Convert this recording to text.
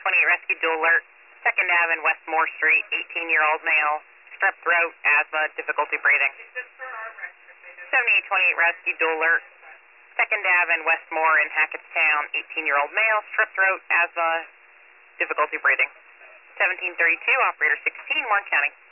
Rescue Dual Alert, 2nd Ave and Westmore Street, 18-year-old male, strep throat, asthma, difficulty breathing. 7828 Rescue Dual Alert, 2nd Ave and Westmore in Hackettstown, 18-year-old male, strep throat, asthma, difficulty breathing. 1732, operator 16, Warren County.